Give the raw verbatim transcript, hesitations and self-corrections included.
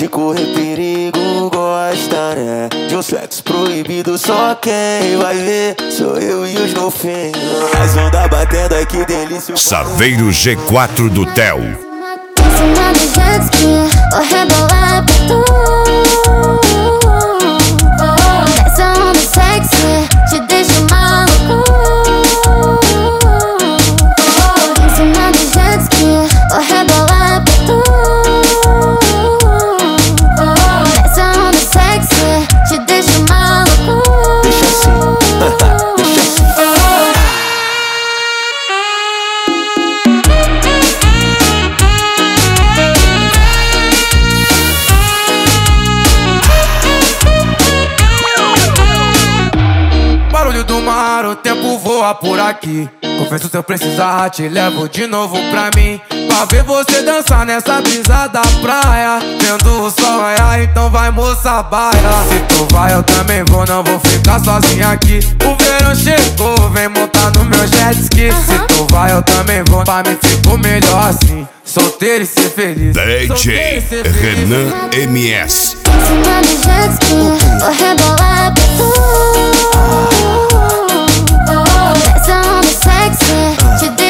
de correr perigo gosta, né? De um sexo proibido, só quem vai ver sou eu e os golfinhos. As ondas batendo, ai que delícia. Saveiro G quatro do Theo. Em cima do jet ski, vou rebolar pra tu. Nessa onda sexy, te deixo maluco. Em cima do jet ski, vou rebolar pra tu. Nessa onda sexy, te deixo maluco. Deixa assim, deixa assim. Barulho do mar, o tempo voa por aqui. Confesso, se eu precisar, te levo de novo pra mim. Pra ver você dançar nessa brisa da praia. Vendo o sol raiar, então vai, moça, baia. Se tu vai, eu também vou, não vou ficar sozinha aqui. O verão chegou, vem montar no meu jet ski. Se tu vai, eu também vou, pra mim ficou melhor assim. Solteiro e ser feliz. D J Renan M S. Em cima do jet ski, vou rebolar pra tu. Nessa onda sexy, te